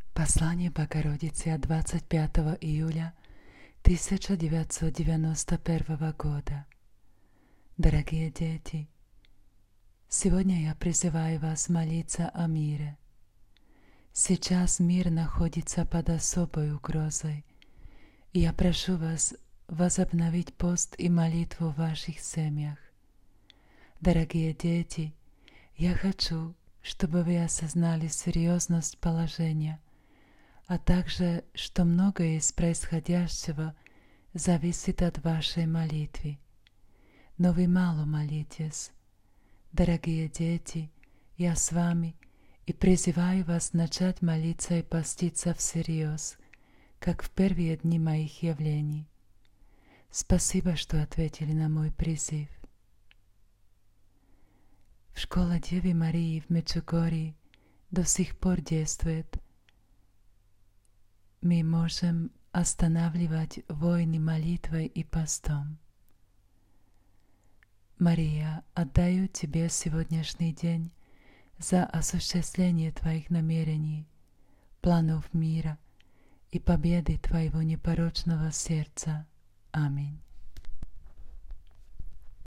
Послание Богородицы от 25 июля 1991 года. Дорогие дети, сегодня я призываю вас молиться о мире. Сейчас мир находится под особой угрозой, и я прошу вас возобновить пост и молитву в ваших семьях. Дорогие дети, я хочу, чтобы вы осознали серьезность положения, а также, что многое из происходящего зависит от вашей молитвы. Но вы мало молитесь. Дорогие дети, я с вами и призываю вас начать молиться и поститься всерьез, как в первые дни моих явлений. Спасибо, что ответили на мой призыв. Школа Девы Марии в Меджугорье до сих пор действует. Мы можем останавливать войны молитвой и постом. Мария, отдаю Тебе сегодняшний день за осуществление Твоих намерений, планов мира и победы Твоего непорочного сердца. Аминь.